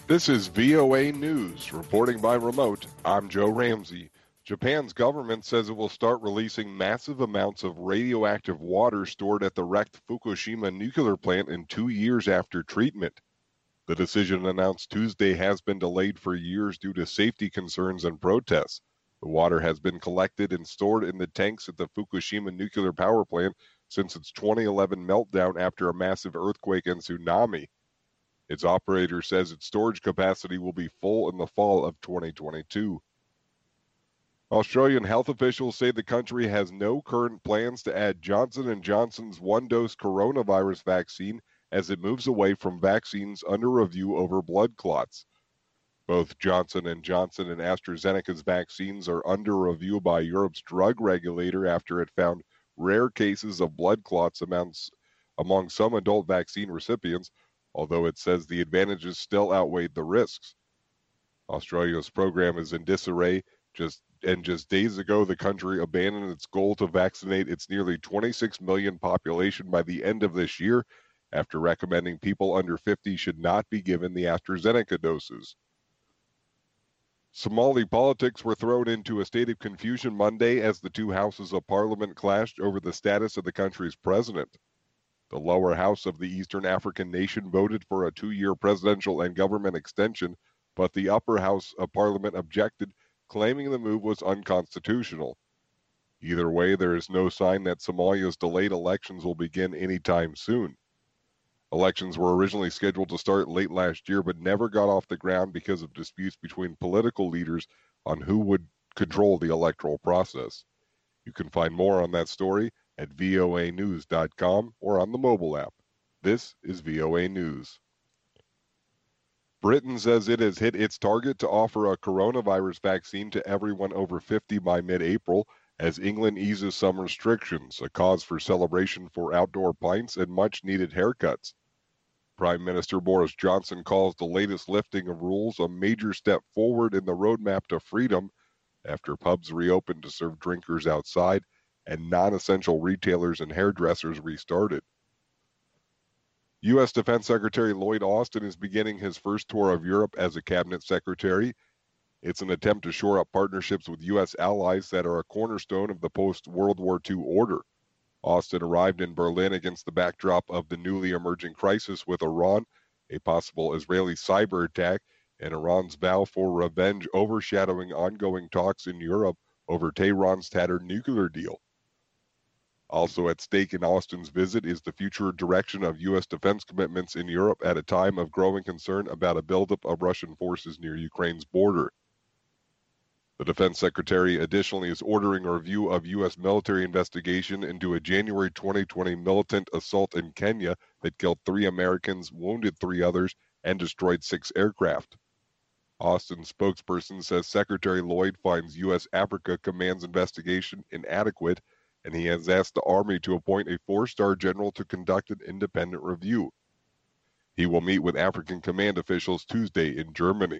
This is VOA News. Reporting by remote, I'm Joe Ramsey. Japan's government says it will start releasing massive amounts of radioactive water stored at the wrecked Fukushima nuclear plant in 2 years after treatment. The decision announced Tuesday has been delayed for years due to safety concerns and protests. The water has been collected and stored in the tanks at the Fukushima nuclear power plant since its 2011 meltdown after a massive earthquake and tsunami. Its operator says its storage capacity will be full in the fall of 2022. Australian health officials say the country has no current plans to add Johnson & Johnson's one-dose coronavirus vaccine as it moves away from vaccines under review over blood clots. Both Johnson & Johnson and AstraZeneca's vaccines are under review by Europe's drug regulator after it found rare cases of blood clots among some adult vaccine recipients, although it says the advantages still outweighed the risks. Australia's program is in disarray. Just days ago, the country abandoned its goal to vaccinate its nearly 26 million population by the end of this year after recommending people under 50 should not be given the AstraZeneca doses. Somali politics were thrown into a state of confusion Monday as the two houses of parliament clashed over the status of the country's president. The lower house of the Eastern African nation voted for a 2-year presidential and government extension, but the upper house of parliament objected, claiming the move was unconstitutional. Either way, there is no sign that Somalia's delayed elections will begin anytime soon. Elections were originally scheduled to start late last year, but never got off the ground because of disputes between political leaders on who would control the electoral process. You can find more on that story at voanews.com or on the mobile app. This is VOA News. Britain says it has hit its target to offer a coronavirus vaccine to everyone over 50 by mid-April as England eases some restrictions, a cause for celebration for outdoor pints and much-needed haircuts. Prime Minister Boris Johnson calls the latest lifting of rules a major step forward in the roadmap to freedom after pubs reopened to serve drinkers outside and non-essential retailers and hairdressers restarted. U.S. Defense Secretary Lloyd Austin is beginning his first tour of Europe as a cabinet secretary. It's an attempt to shore up partnerships with U.S. allies that are a cornerstone of the post-World War II order. Austin arrived in Berlin against the backdrop of the newly emerging crisis with Iran, a possible Israeli cyber attack, and Iran's vow for revenge overshadowing ongoing talks in Europe over Tehran's tattered nuclear deal. Also at stake in Austin's visit is the future direction of U.S. defense commitments in Europe at a time of growing concern about a buildup of Russian forces near Ukraine's border. The defense secretary additionally is ordering a review of U.S. military investigation into a January 2020 militant assault in Kenya that killed 3 Americans, wounded 3 others, and destroyed 6 aircraft. Austin's spokesperson says Secretary Lloyd finds U.S. Africa Command's investigation inadequate, and he has asked the Army to appoint a 4-star general to conduct an independent review. He will meet with African Command officials Tuesday in Germany.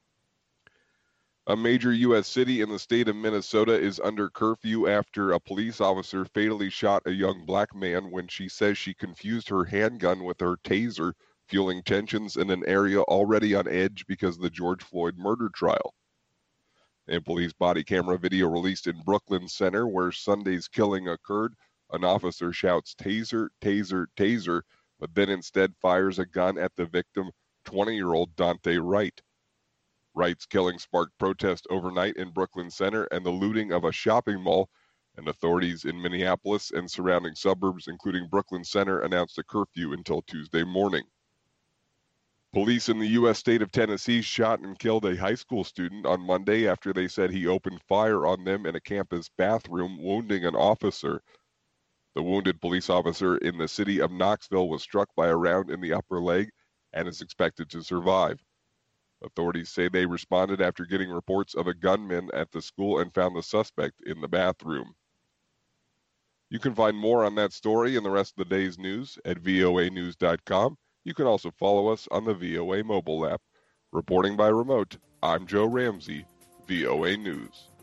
A major U.S. city in the state of Minnesota is under curfew after a police officer fatally shot a young black man when she says she confused her handgun with her taser, fueling tensions in an area already on edge because of the George Floyd murder trial. In police body camera video released in Brooklyn Center, where Sunday's killing occurred, an officer shouts, "Taser, taser, taser," but then instead fires a gun at the victim, 20-year-old Dante Wright. Wright's killing sparked protest overnight in Brooklyn Center and the looting of a shopping mall, and authorities in Minneapolis and surrounding suburbs, including Brooklyn Center, announced a curfew until Tuesday morning. Police in the U.S. state of Tennessee shot and killed a high school student on Monday after they said he opened fire on them in a campus bathroom, wounding an officer. The wounded police officer in the city of Knoxville was struck by a round in the upper leg and is expected to survive. Authorities say they responded after getting reports of a gunman at the school and found the suspect in the bathroom. You can find more on that story and the rest of the day's news at voanews.com. You can also follow us on the VOA mobile app. Reporting by remote, I'm Joe Ramsey, VOA News.